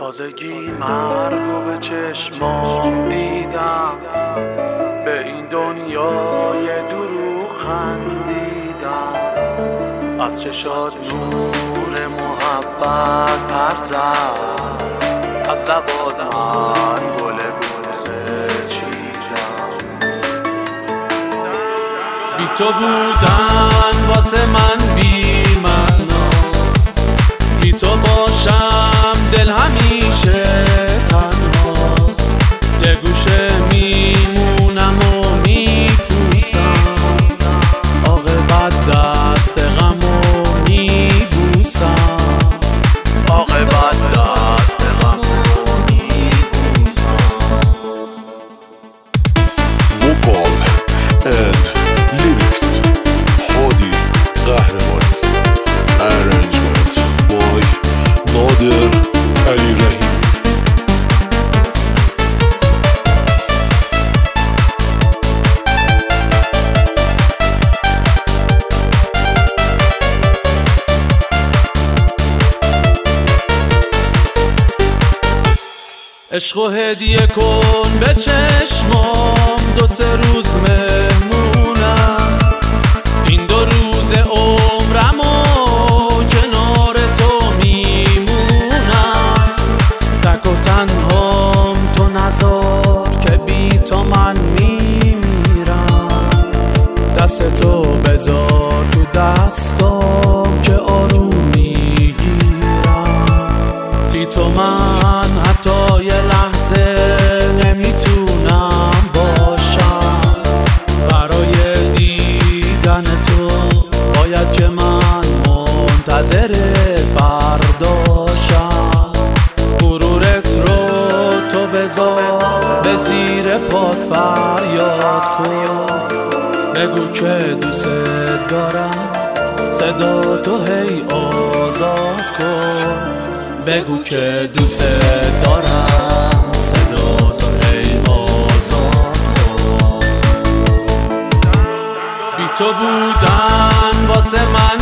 تازگی مرگو به چشمام دیدم، به این دنیای دروغ خندیدم، از چشات نور محبت پر زد، از لبات من گل بوسه چیدم. بی تو بودن واسه من بی معناست، بی تو باشم دل همیشه تنهاست، یه گوشه میمونم و میپوسم، عاقبت دست غمو میبوسم، عاقبت دست غمو میبوسم. وکال اند لیریکس هادی قهرمانی، ارنجمنت بای نادر علی رحیمی. عشقو هدیه کن به چشمام، 2-3 روز مهمونم، این 2 روز عمرمو کنار تو میمونم، تک و تنهام تو نذار که بی تو من میمیرم، دست تو بذار تو دستام که آروم میگیرم، بی تو من حتی یه لحظه نمیتونم باشم، برای دیدن تو باید که من منتظر فرداشم، غرورت رو تو بذار به زیر پات فریاد کن، بگو که دوست دارم، صدا تو هی آزاد کن، بگو که دوست دارم، صدا تو هی آزاد کن. بی تو بودن واسه من